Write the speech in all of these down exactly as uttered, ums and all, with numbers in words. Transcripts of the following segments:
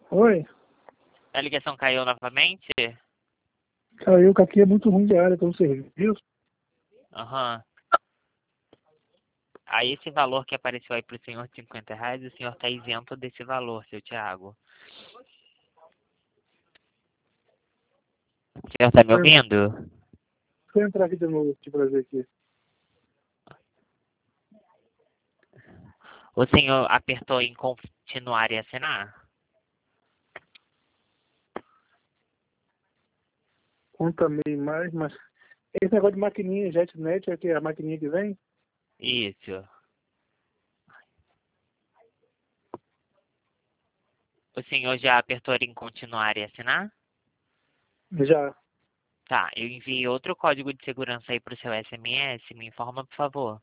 Oi? A ligação caiu novamente? Caiu que aqui é muito ruim de área pelo serviço. Aham. Aí esse valor que apareceu aí pro senhor de cinquenta reais, o senhor tá isento desse valor, seu Thiago. O senhor tá me Deixa ouvindo? eu entrar aqui de novo aqui pra ver aqui. O senhor apertou em continuar e assinar? Conta meio mais, mas... Esse negócio de maquininha, JetNet, é que é a maquininha que vem? Isso. O senhor já apertou em continuar e assinar? Já. Tá, eu enviei outro código de segurança aí pro seu S M S, me informa, por favor.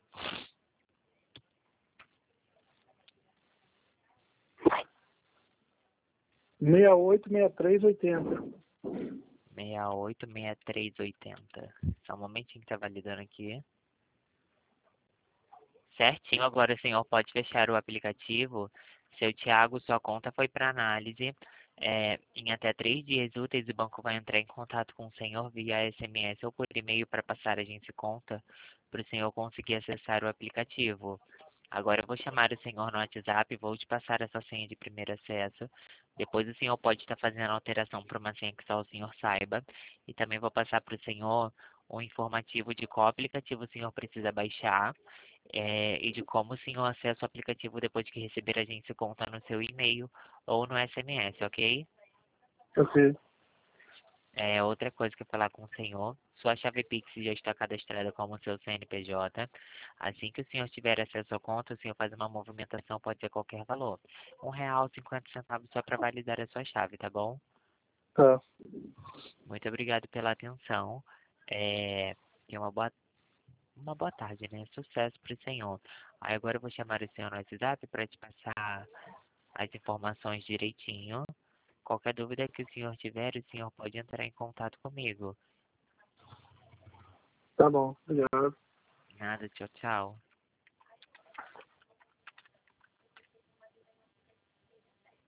seis oito seis três oitenta. seis oito seis três oitenta. Só um momentinho que tá validando aqui. Certinho, agora o senhor pode fechar o aplicativo. Seu Thiago, sua conta foi para análise. É, em até três dias úteis, o banco vai entrar em contato com o senhor via S M S ou por e-mail para passar a agência conta para o senhor conseguir acessar o aplicativo. Agora eu vou chamar o senhor no WhatsApp e vou te passar essa senha de primeiro acesso. Depois o senhor pode estar fazendo alteração para uma senha que só o senhor saiba. E também vou passar para o senhor um informativo de qual aplicativo o senhor precisa baixar. É, e de como o senhor acessa o aplicativo depois que receber a agência conta no seu e-mail ou no S M S, ok? Ok. É, outra coisa que eu falar com o senhor, sua chave Pix já está cadastrada como seu C N P J. Assim que o senhor tiver acesso à conta, o senhor faz uma movimentação, pode ser qualquer valor. Um real, cinquenta centavos só para validar a sua chave, tá bom? Tá. Muito obrigado pela atenção. É, tenha uma boa, uma boa tarde, né? Sucesso para o senhor. Aí agora eu vou chamar o senhor no WhatsApp para te passar as informações direitinho. Qualquer dúvida que o senhor tiver, o senhor pode entrar em contato comigo. Tá bom. Obrigado. Nada, tchau, tchau.